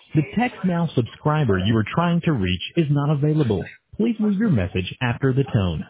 The text now subscriber you are trying to reach is not available. Please leave your message after the tone.